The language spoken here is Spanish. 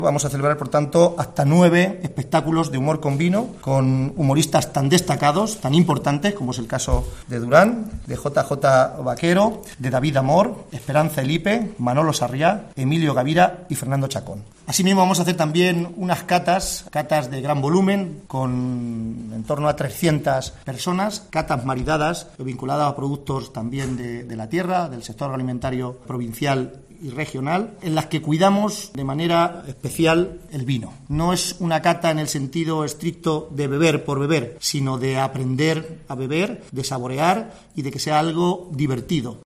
Vamos a celebrar, por tanto, hasta 9 espectáculos de humor con vino, con humoristas tan destacados, tan importantes, como es el caso de Durán, de JJ Vaquero, de David Amor, Esperanza Elipe, Manolo Sarriá, Emilio Gavira y Fernando Chacón. Asimismo, vamos a hacer también unas catas de gran volumen, con en torno a 300 personas, catas maridadas, vinculadas a productos también de la tierra, del sector agroalimentario provincial y regional, en las que cuidamos de manera especial el vino. No es una cata en el sentido estricto de beber por beber, sino de aprender a beber, de saborear y de que sea algo divertido.